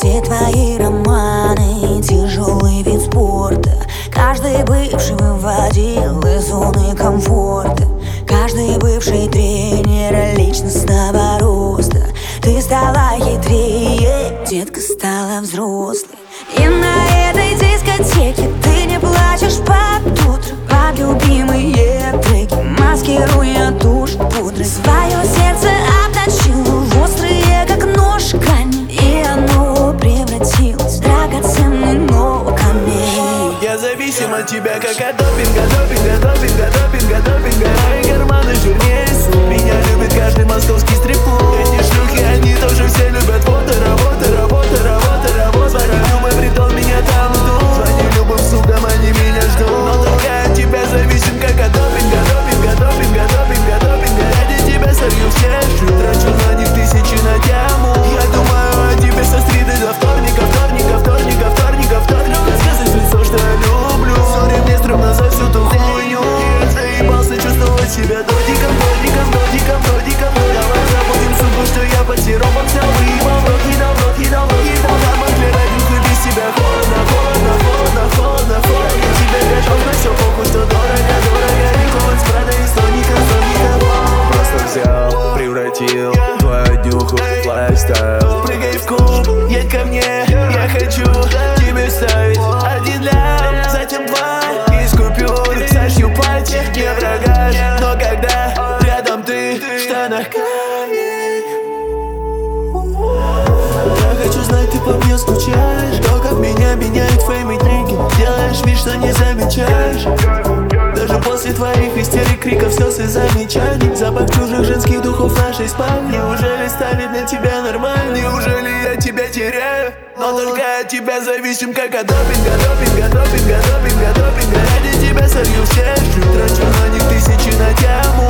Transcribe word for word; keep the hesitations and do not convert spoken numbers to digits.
Все твои романы, тяжелый вид спорта. Каждый бывший выводил из зоны комфорта. Каждый бывший тренер личностного роста. Ты стала хитрее, детка стала взрослой. И на этой дискотеке ты не плачешь под утро, под любимые треки, маскируя тушь пудры. Свое сердце обточила в острые, как нож, камень, и оно превратилось в драгоценный, но камень. Я зависим от тебя, как от допинга, допинга, допинга, допинга, допинга. Мои карманы жирнее суп. Меня любит каждый московский стрип-клуб. Эти шлюхи, они тоже все любят. Вот и работа, работа, работа, работа. Звоню любой притон, меня там ждут. Звоню любым сукам, они меня ждут. Но только от тебя зависим, как от допинга, допинга, допинга, допинга, допинга. Ради тебя солью все жут. Трачу на них тысячи на тему. Я думаю о тебе со среды до вторника, вторника, вторника, вторника, вторника. Сказать в лицо, что я люблю. Сори, мне стрёмно за всю ту хуйню. Я заебался чувствовать себя додиком, додиком, додиком, додиком. Давай забудем суку, что я под сиропом взял. Выебал, в рот не дал, в рот не дал, в рот не дал. Карман для родин, хуй без себя. Холодно, холодно, холодно, холодно, холодно. Я тебе готов на всё, похуй, что дорого, дорого. Николас Прада и Соника, Соника. Просто взял, превратил твою днюху в лайфстайл. Прыгай в куб, едь ко мне. Я хочу тебе ставить один лям, затем два из купюр. Сошью пальцы, не врага, но когда рядом ты, в штанах камень. Я хочу знать, ты по мне скучаешь. То, как меня меняют фейм и деньги. Делаешь вид, что не замечаешь. Даже после твоих истерик, криков, слез и замечаний. Запах чужих женских духов в нашей спальне. Неужели станет для тебя нормально? Неужели я тебя теряю? Но только от тебя зависим, как от допинга, допинга, допинга, допинга, допинга. Ради тебя солью все жут. Трачу на них тысячи на тему.